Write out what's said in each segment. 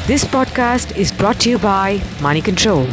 This podcast is brought to you by Money Control.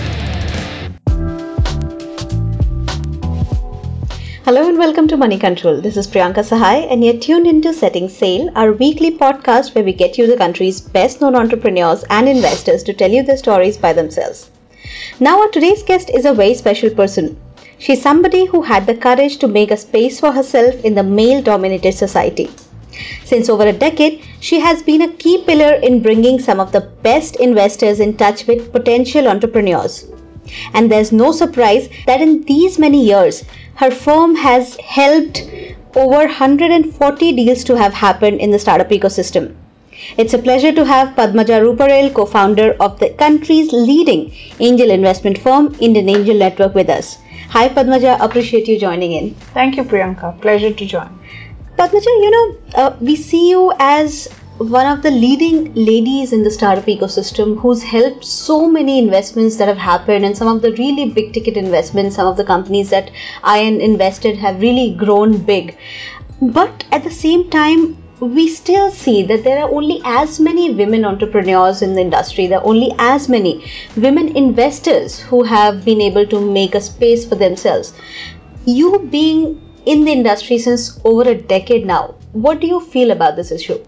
Hello and welcome to Money Control. This is Priyanka Sahai and you're tuned into Setting Sail, our weekly podcast where we get you the country's best known entrepreneurs and investors to tell you their stories by themselves. Now our today's guest is a very special person. She's somebody who had the courage to make a space for herself in the male-dominated society. Since over a decade, she has been a key pillar in bringing some of the best investors in touch with potential entrepreneurs. And there's no surprise that in these many years, her firm has helped over 140 deals to have happened in the startup ecosystem. It's a pleasure to have Padmaja Ruparel, co-founder of the country's leading angel investment firm, Indian Angel Network, with us. Hi Padmaja, appreciate you joining in. Thank you, Priyanka. Pleasure to join. Padmaja, we see you as one of the leading ladies in the startup ecosystem who's helped so many investments that have happened, and some of the really big ticket investments, some of the companies that I invested have really grown big. But at the same time, we still see that there are only as many women entrepreneurs in the industry, there are only as many women investors who have been able to make a space for themselves. You being in the industry since over a decade now, what do you feel about this issue?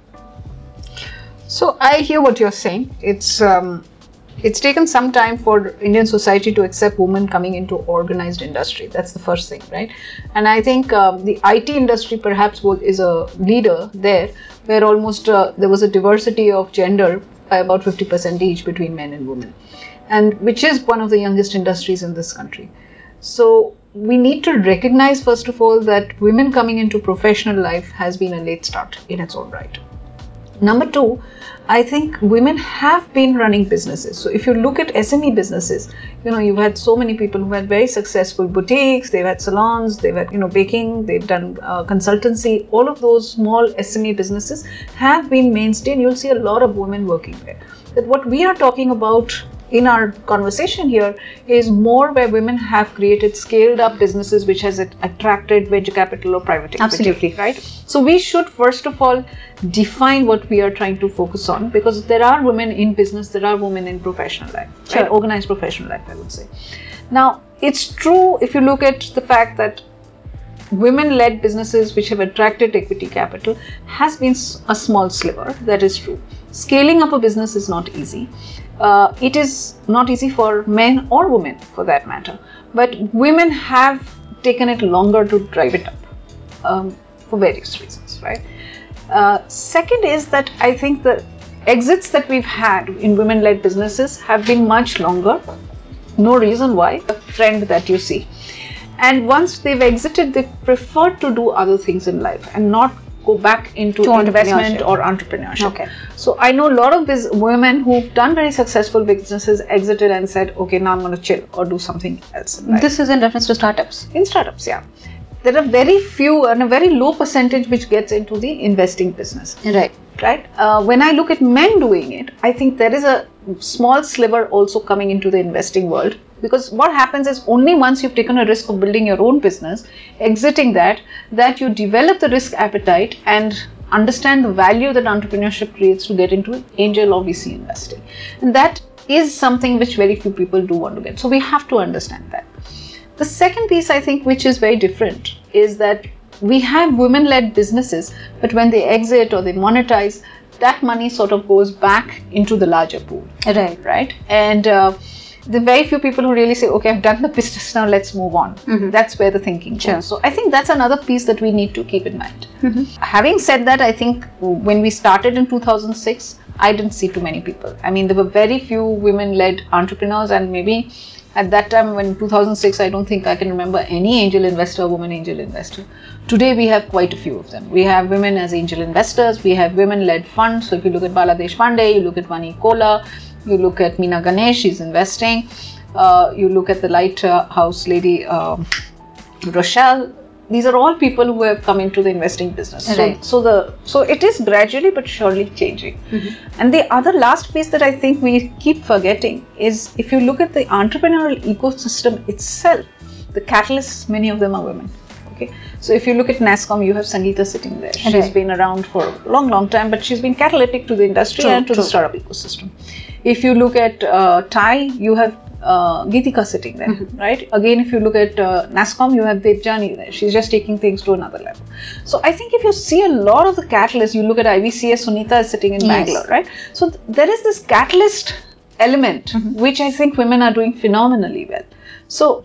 So I hear what you're saying. It's taken some time for Indian society to accept women coming into organized industry. That's the first thing, right? And I think the IT industry perhaps is a leader there, where almost there was a diversity of gender by about 50% each between men and women, and which is one of the youngest industries in this country. So we need to recognize, first of all, that women coming into professional life has been a late start in its own right. Number two, I think women have been running businesses. So if you look at SME businesses, you've had so many people who had very successful boutiques, they've had salons, they've had, baking, they've done consultancy. All of those small SME businesses have been mainstay, and you'll see a lot of women working there. But what we are talking about in our conversation here is more where women have created scaled up businesses which has attracted venture capital or private equity. Absolutely. Right? So we should first of all define what we are trying to focus on, because there are women in business, there are women in professional life, sure. Right? Organized professional life, I would say. Now, it's true if you look at the fact that women-led businesses which have attracted equity capital has been a small sliver. That is true. Scaling up a business is not easy. It is not easy for men or women for that matter. But women have taken it longer to drive it up for various reasons, right? Second is that I think the exits that we've had in women-led businesses have been much longer. No reason why. A trend that you see. And once they've exited, they prefer to do other things in life and not go back into investment or entrepreneurship. Okay. So I know a lot of these women who've done very successful businesses exited and said, okay, now I'm going to chill or do something else in life. This is in reference to startups. In startups, yeah. There are very few and a very low percentage which gets into the investing business. Right. When I look at men doing it, I think there is a small sliver also coming into the investing world, because what happens is only once you've taken a risk of building your own business, exiting that you develop the risk appetite and understand the value that entrepreneurship creates to get into angel or VC investing. And that is something which very few people do want to get. So we have to understand that. The second piece, I think, which is very different, is that we have women-led businesses, but when they exit or they monetize, that money sort of goes back into the larger pool. Right? And there are very few people who really say, okay, I've done the business, now let's move on. Mm-hmm. That's where the thinking goes. Sure. So I think that's another piece that we need to keep in mind. Mm-hmm. Having said that, I think when we started in 2006, I didn't see too many people. I mean, there were very few women-led entrepreneurs, and maybe at that time, when 2006, I don't think I can remember any angel investor, woman angel investor. Today, we have quite a few of them. We have women as angel investors. We have women-led funds. So if you look at Bala Deshpande, you look at Vani Kola, you look at Meena Ganesh, she's investing. You look at the lighthouse lady, Rochelle. These are all people who have come into the investing business. Right. So it is gradually but surely changing. Mm-hmm. And the other last piece that I think we keep forgetting is, if you look at the entrepreneurial ecosystem itself, the catalysts, many of them are women. Okay, so if you look at NASSCOM, you have Sangeeta sitting there. She's Right. been around for a long time, but she's been catalytic to the industry True, and to the true. startup ecosystem. If you look at TIE, you have Geetika sitting there, right? Again, if you look at NASSCOM, you have Devjani there. She's just taking things to another level. So I think if you see a lot of the catalysts, you look at IVCS, Sunita is sitting in Yes. Bangalore, right? So there is this catalyst element, which I think women are doing phenomenally well. So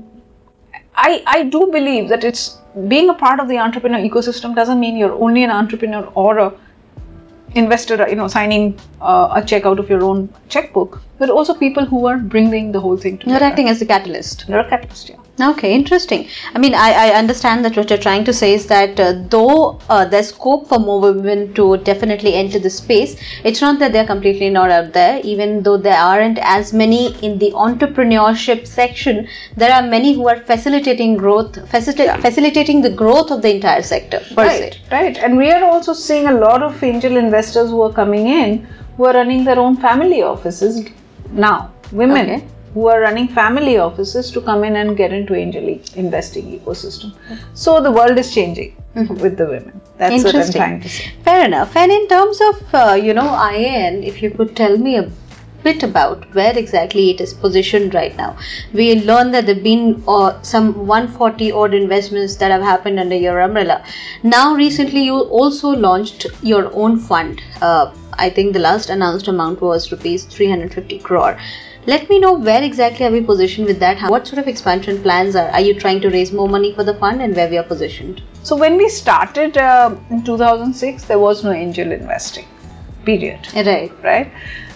I do believe that it's being a part of the entrepreneur ecosystem doesn't mean you're only an entrepreneur or a investor, signing a check out of your own checkbook, but also people who are bringing the whole thing together. You're acting as the catalyst. You're a catalyst, yeah. Okay, interesting. I mean, I understand that what you're trying to say is that though there's scope for more women to definitely enter the space, it's not that they're completely not out there. Even though there aren't as many in the entrepreneurship section, there are many who are facilitating growth, facilitating the growth of the entire sector, per se. Right. And we are also seeing a lot of angel investors who are coming in, who are running their own family offices now. Women. Okay. Who are running family offices to come in and get into angel investing ecosystem. So the world is changing with the women. That's what I'm trying to say. Fair enough. And in terms of, IAN, if you could tell me a bit about where exactly it is positioned right now. We learned that there have been some 140 odd investments that have happened under your umbrella. Now recently you also launched your own fund. I think the last announced amount was rupees 350 crore. Let me know where exactly are we positioned with that? What sort of expansion plans are you trying to raise more money for the fund, and where we are positioned? So when we started in 2006, there was no angel investing, period. Right.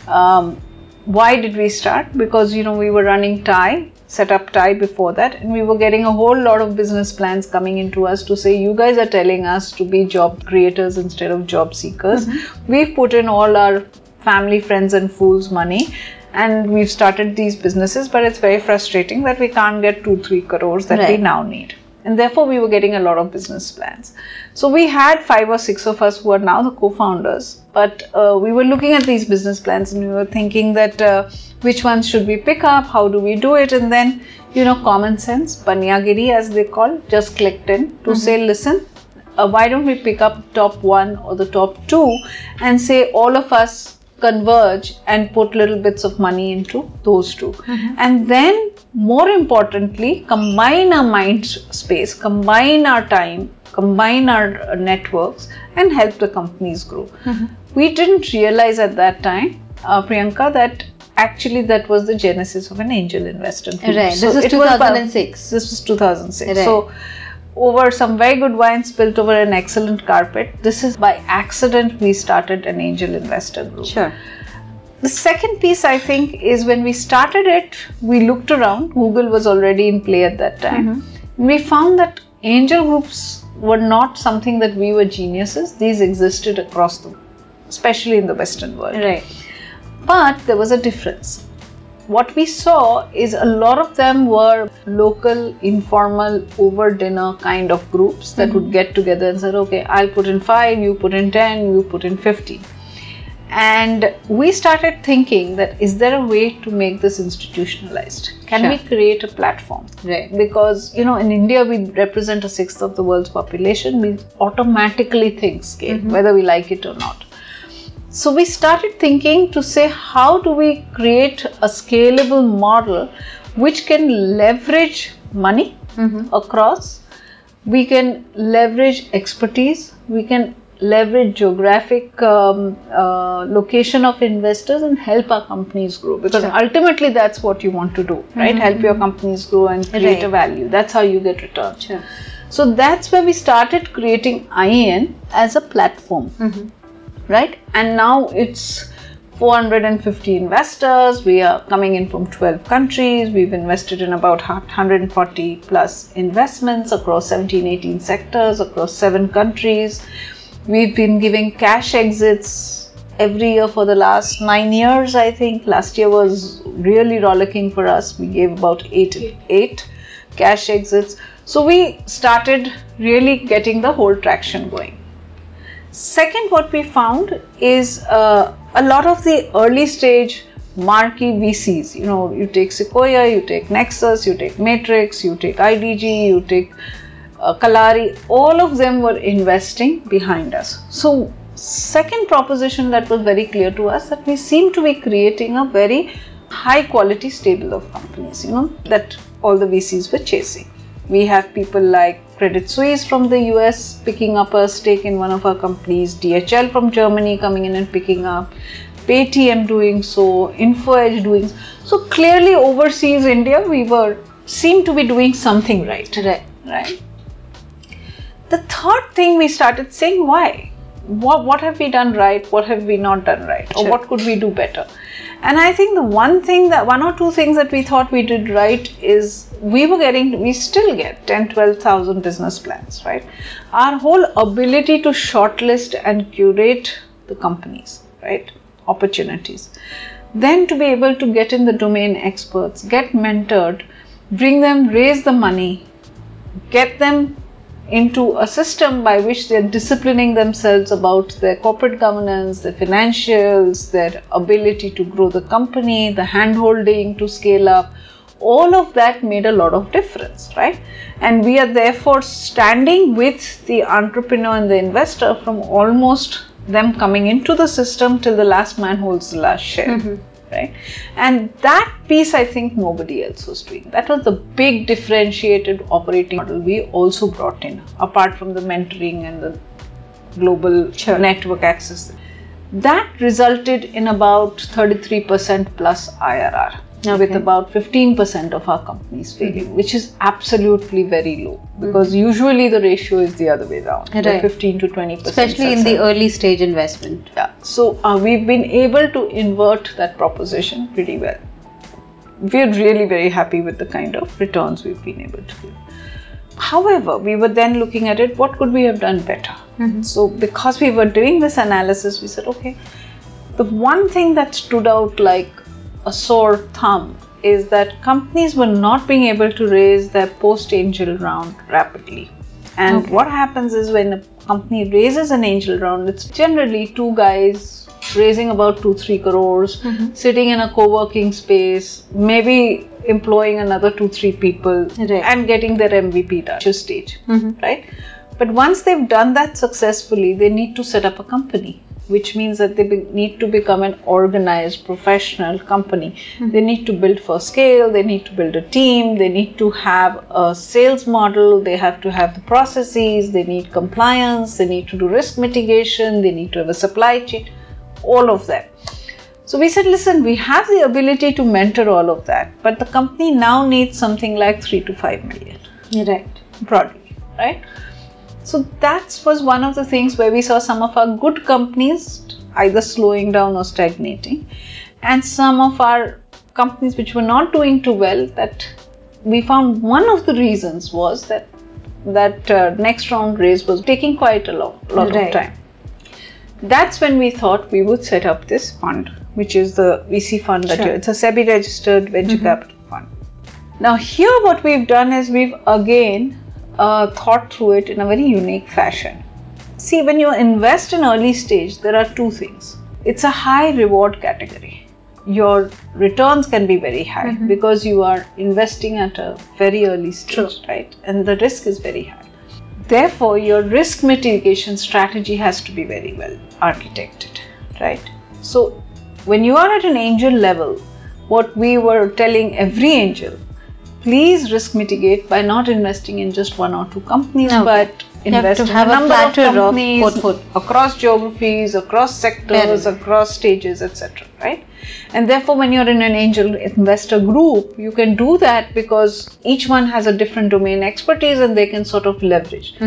Why did we start? Because we were running TIE, set up TIE before that, and we were getting a whole lot of business plans coming into us to say, you guys are telling us to be job creators instead of job seekers. We've put in all our family, friends and fools money, and we've started these businesses, but it's very frustrating that we can't get 2-3 crores that we now need. And therefore, we were getting a lot of business plans. So we had 5 or 6 of us who are now the co-founders, but we were looking at these business plans and we were thinking that which ones should we pick up, how do we do it, and then, common sense, Banyagiri as they call, just clicked in to say, listen, why don't we pick up top 1 or the top 2 and say all of us converge and put little bits of money into those two. And then more importantly, combine our mind space, combine our time, combine our networks and help the companies grow. We didn't realize at that time, Priyanka, that actually that was the genesis of an angel investor group. Right. So this is 2006. This was 2006. Right. So over some very good wine spilt over an excellent carpet. This is by accident we started an angel investor group. Sure. The second piece I think is when we started it, we looked around. Google was already in play at that time. We found that angel groups were not something that we were geniuses. These existed across the world, especially in the Western world. Right. But there was a difference. What we saw is a lot of them were local, informal, over dinner kind of groups that would get together and said, okay, I'll put in 5, you put in 10, you put in 50. And we started thinking that is there a way to make this institutionalized? Can we create a platform? Right. Because, in India, we represent 1/6 of the world's population. We automatically think scale, whether we like it or not. So we started thinking to say, how do we create a scalable model which can leverage money across, we can leverage expertise, we can leverage geographic location of investors and help our companies grow, because ultimately that's what you want to do, right? Help your companies grow and create a value. That's how you get return. So that's where we started creating IAN as a platform. Right? And now it's 450 investors. We are coming in from 12 countries. We've invested in about 140 plus investments across 17-18 sectors, across 7 countries. We've been giving cash exits every year for the last 9 years, I think. Last year was really rollicking for us. We gave about 8 cash exits. So we started really getting the whole traction going. Second, what we found is a lot of the early stage marquee VCs, you take Sequoia, you take Nexus, you take Matrix, you take IDG, you take Kalari, all of them were investing behind us. So, second proposition that was very clear to us, that we seem to be creating a very high quality stable of companies, that all the VCs were chasing. We have people like Credit Suisse from the US picking up a stake in one of our companies, DHL from Germany coming in and picking up, Paytm doing so, InfoEdge doing so. So clearly overseas India, we seemed to be doing something right. Right. The third thing, we started saying, why? What have we done right? What have we not done right? Or what could we do better? And I think the one or two things that we thought we did right is we still get 10, 12,000 business plans, right? Our whole ability to shortlist and curate the companies, right? Opportunities. Then to be able to get in the domain experts, get mentored, bring them, raise the money, get them into a system by which they're disciplining themselves about their corporate governance, their financials, their ability to grow the company, the hand-holding to scale up. All of that made a lot of difference, right? And we are therefore standing with the entrepreneur and the investor from almost them coming into the system till the last man holds the last share. Right? And that piece, I think nobody else was doing. That was the big differentiated operating model we also brought in, apart from the mentoring and the global network access. That resulted in about 33% plus IRR. With about 15% of our companies failing, which is absolutely very low, because usually the ratio is the other way around, 15 to 20%. Especially in the early stage investment. Yeah. So we've been able to invert that proposition pretty well. We're really very happy with the kind of returns we've been able to give. However, we were then looking at it, what could we have done better? So because we were doing this analysis, we said, okay, the one thing that stood out like a sore thumb is that companies were not being able to raise their post-angel round rapidly. And what happens is, when a company raises an angel round, it's generally two guys raising about 2-3 crores, sitting in a co-working space, maybe employing another 2-3 people, and getting their MVP done stage, right? But once they've done that successfully, they need to set up a company, which means that they need to become an organized professional company. They need to build for scale, they need to build a team, they need to have a sales model, they have to have the processes, they need compliance, they need to do risk mitigation, they need to have a supply chain, all of that. So we said, listen, we have the ability to mentor all of that, but the company now needs something like 3 to 5 million. Right. Broadly, right? So that was one of the things where we saw some of our good companies either slowing down or stagnating, and some of our companies which were not doing too well, that we found one of the reasons was that next round raise was taking quite a lot of time. That's when we thought we would set up this fund, which is the VC fund it's a SEBI registered venture capital fund. Now here what we've done is we've again thought through it in a very unique fashion. See, when you invest in early stage, there are two things. It's a high reward category. Your returns can be very high because you are investing at a very early stage, right? And the risk is very high. Therefore, your risk mitigation strategy has to be very well architected, right? So when you are at an angel level, what we were telling every angel, please risk mitigate by not investing in just one or two companies, but invest in a number of companies across geographies, across sectors, across stages, etc. Right? And therefore, when you're in an angel investor group, you can do that because each one has a different domain expertise and they can sort of leverage.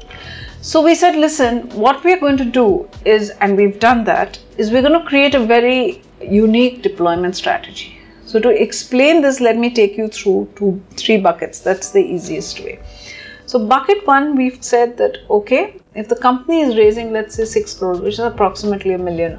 So we said, listen, what we're going to do is, and we've done that, is we're going to create a very unique deployment strategy. So to explain this, let me take you through 3 buckets. That's the easiest way. So bucket 1, we've said that, okay, if the company is raising, let's say 6 crores, which is approximately $1 million,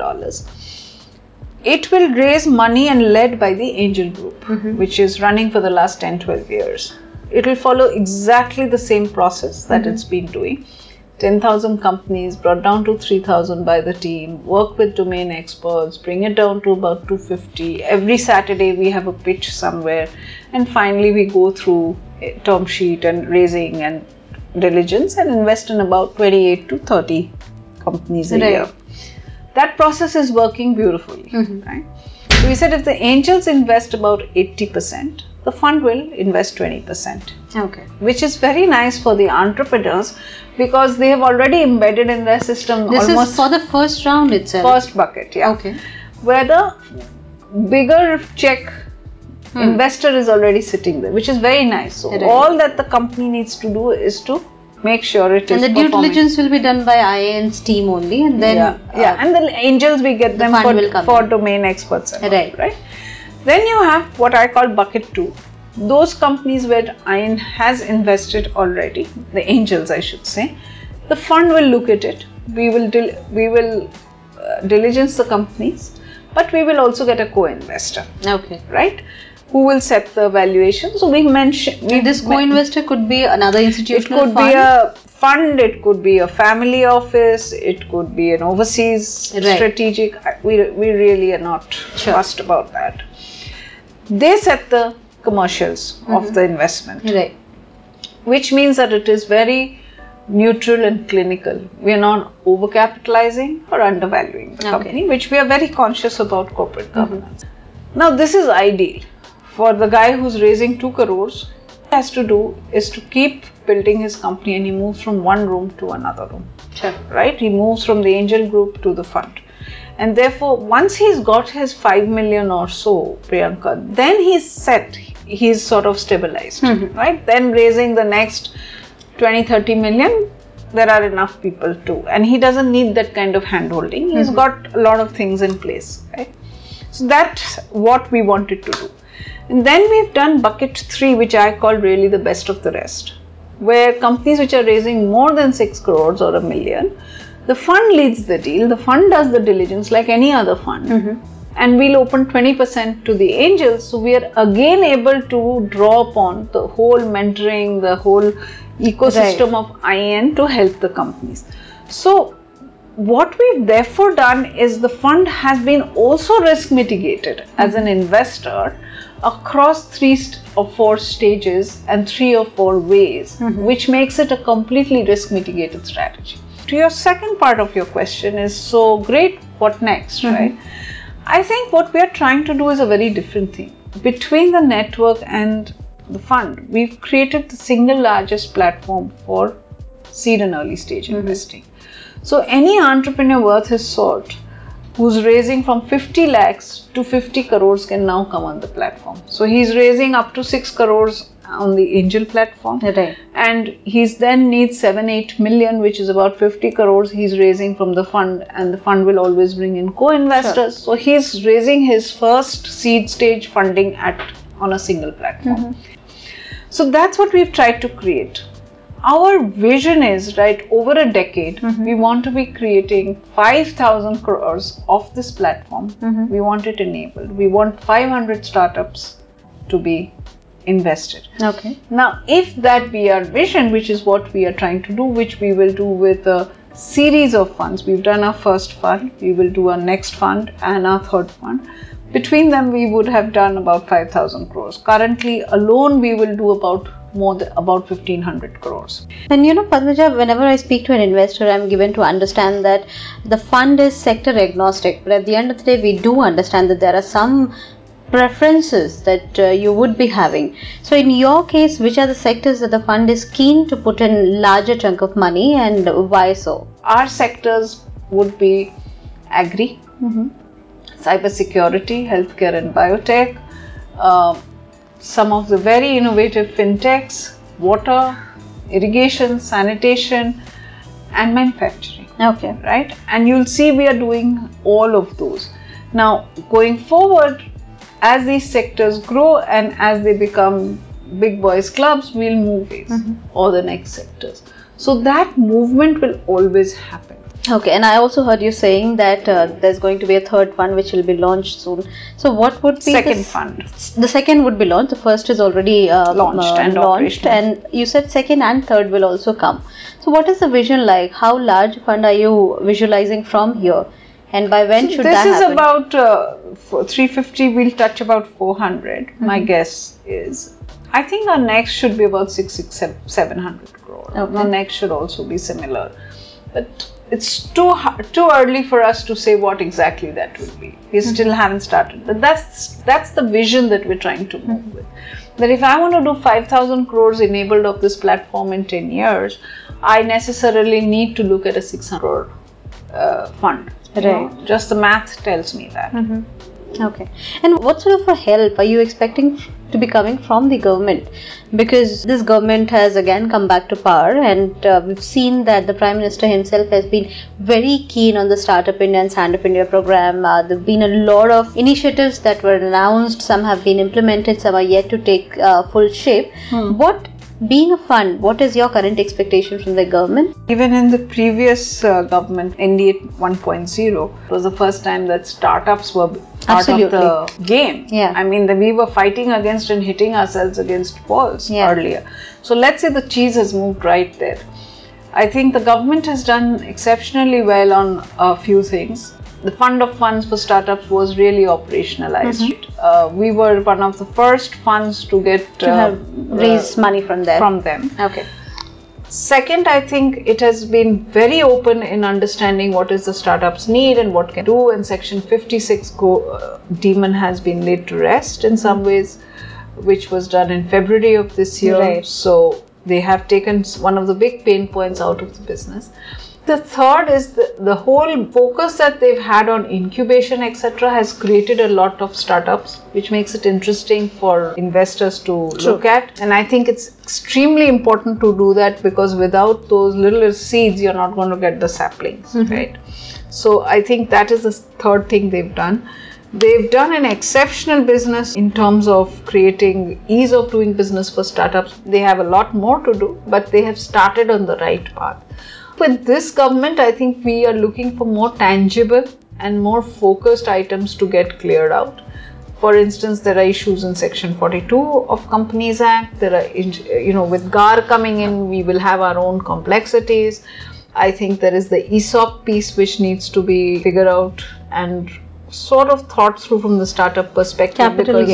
it will raise money and led by the angel group, which is running for the last 10-12 years. It will follow exactly the same process that it's been doing. 10,000 companies brought down to 3,000 by the team, work with domain experts, bring it down to about 250. Every Saturday we have a pitch somewhere, and finally we go through a term sheet and raising and diligence and invest in about 28 to 30 companies a year. That process is working beautifully, right? So we said if the angels invest about 80%, the fund will invest 20%. Okay. Which is very nice for the entrepreneurs because they have already embedded in their system This almost is for the first round itself. first bucket, yeah. Okay. Where the bigger check investor is already sitting there, which is very nice. So all that the company needs to do is to make sure it is and the performing. due diligence will be done by IAN's team only, and then and the angels we get them for domain experts and right. Then you have what I call bucket 2. Those companies where IAN has invested already, the angels I should say, the fund will look at it. We will diligence the companies, but we will also get a co-investor. Okay. Right? Who will set the valuation. So we mentioned... this co-investor could be another institutional fund? It could be a fund, it could be a family office, it could be an overseas strategic. We really are not fussed about that. They set the commercials of the investment. Right. Which means that it is very neutral and clinical. We are not overcapitalizing or undervaluing the company, which we are very conscious about corporate governance. Now this is ideal. For the guy who's raising 2 crores, what he has to do is to keep building his company and he moves from one room to another room. Right? He moves from the angel group to the fund. And therefore, once he's got his 5 million or so, Priyanka, then he's set. He's sort of stabilized. Right? Then raising the next 20-30 million, there are enough people too. And he doesn't need that kind of hand-holding. He's got a lot of things in place. Right? So that's what we wanted to do. And then we've done bucket 3, which I call really the best of the rest, where companies which are raising more than 6 crores or $1 million, the fund leads the deal, the fund does the diligence like any other fund, and we'll open 20% to the angels. So we are again able to draw upon the whole mentoring, the whole ecosystem of IAN to help the companies. So what we've therefore done is the fund has been also risk mitigated as an investor across 3 or 4 stages and 3 or 4 ways, which makes it a completely risk mitigated strategy. To your second part of your question is, so great, what next, right? I think what we are trying to do is a very different thing. Between the network and the fund, we've created the single largest platform for seed and early stage investing. So any entrepreneur worth his salt who's raising from 50 lakhs to 50 crores can now come on the platform. So he's raising up to 6 crores on the angel platform. And he's then needs 7-8 million, which is about 50 crores he's raising from the fund, and the fund will always bring in co-investors. So he's raising his first seed stage funding on a single platform. So that's what we've tried to create. Our vision is, right, over a decade, we want to be creating 5,000 crores of this platform. We want it enabled. We want 500 startups to be invested. Now, if that be our vision, which is what we are trying to do, which we will do with a series of funds. We've done our first fund, we will do our next fund and our third fund. Between them, we would have done about 5,000 crores. Currently, alone, we will do about 1,500 crores. And Padmaja, whenever I speak to an investor, I'm given to understand that the fund is sector agnostic. But at the end of the day, we do understand that there are some preferences that you would be having. So in your case, which are the sectors that the fund is keen to put in larger chunk of money, and why so? Our sectors would be agri, cybersecurity, healthcare and biotech, some of the very innovative fintechs, water, irrigation, sanitation and manufacturing. Right? And you'll see we are doing all of those. Now, going forward, as these sectors grow and as they become big boys clubs, we'll move it or the next sectors. So that movement will always happen. And I also heard you saying that there's going to be a third fund which will be launched soon. So what would be second fund? The second would be launched. The first is already launched, and you said second and third will also come. So what is the vision like? How large a fund are you visualizing from here? And by when should that happen? This is about 350, we'll touch about 400, my guess is. I think our next should be about 700 crore. Okay. Our next should also be similar. But it's too early for us to say what exactly that will be. We still haven't started. But that's the vision that we're trying to move with. That if I want to do 5,000 crores enabled of this platform in 10 years, I necessarily need to look at a 600 crore fund. Right. Just the math tells me that. Okay. And what sort of a help are you expecting to be coming from the government? Because this government has again come back to power, and we've seen that the Prime Minister himself has been very keen on the Startup India and Stand Up India program. There have been a lot of initiatives that were announced, some have been implemented, some are yet to take full shape. What, being a fund, what is your current expectation from the government? Even in the previous government, NDA 1.0, it was the first time that startups were part of the game. Yeah. I mean, we were fighting against and hitting ourselves against walls earlier. So let's say the cheese has moved right there. I think the government has done exceptionally well on a few things. The fund of funds for startups was really operationalized. We were one of the first funds to get raise money from them. Okay. Second, I think it has been very open in understanding what is the startups need and what can do. And Section 56 demon has been laid to rest in some ways, which was done in February of this year. Right. So they have taken one of the big pain points out of the business. The third is the whole focus that they've had on incubation, etc., has created a lot of startups, which makes it interesting for investors to look at. And I think it's extremely important to do that, because without those little seeds, you're not going to get the saplings, right? So I think that is the third thing they've done. They've done an exceptional business in terms of creating ease of doing business for startups. They have a lot more to do, but they have started on the right path. With this government, I think we are looking for more tangible and more focused items to get cleared out. For instance, there are issues in Section 42 of Companies Act. There are, with GAR coming in, we will have our own complexities. I think there is the ESOP piece which needs to be figured out and sort of thought through from the startup perspective,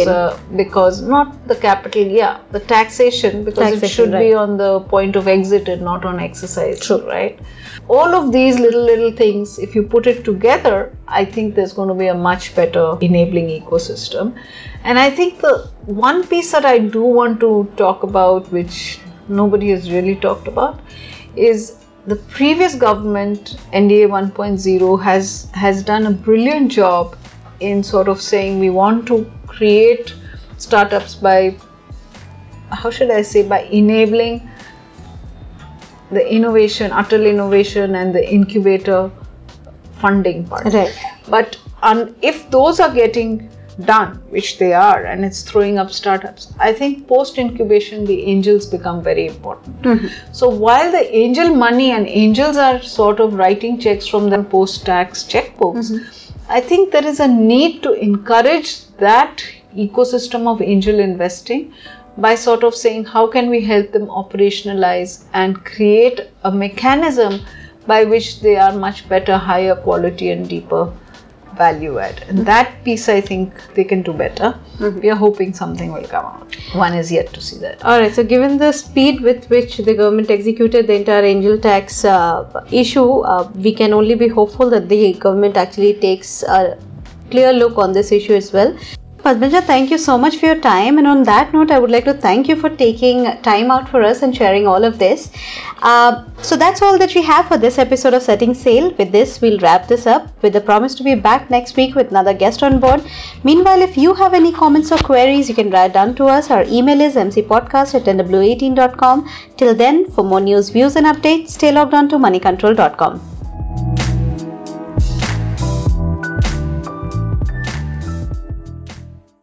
because not the capital, the taxation, because it should be on the point of exit and not on exercise, right? All of these little things, if you put it together, I think there's going to be a much better enabling ecosystem. And I think the one piece that I do want to talk about, which nobody has really talked about, is the previous government, NDA 1.0, has done a brilliant job in sort of saying we want to create startups by enabling the innovation, Atal Innovation and the incubator funding part. Right. But if those are getting done, which they are, and it's throwing up startups, I think post-incubation, the angels become very important. So while the angel money and angels are sort of writing checks from their post-tax checkbooks, I think there is a need to encourage that ecosystem of angel investing by sort of saying, how can we help them operationalize and create a mechanism by which they are much better, higher quality and deeper value add. And that piece, I think they can do better. We are hoping something will come out. One is yet to see that. Alright, so given the speed with which the government executed the entire angel tax issue, we can only be hopeful that the government actually takes a clear look on this issue as well. Padmaja, thank you so much for your time, and on that note, I would like to thank you for taking time out for us and sharing all of this. So that's all that we have for this episode of Setting Sail. With this, we'll wrap this up with the promise to be back next week with another guest on board. Meanwhile, if you have any comments or queries, you can write down to us. Our email is mcpodcast@nw18.com. Till then, for more news, views and updates, stay logged on to moneycontrol.com.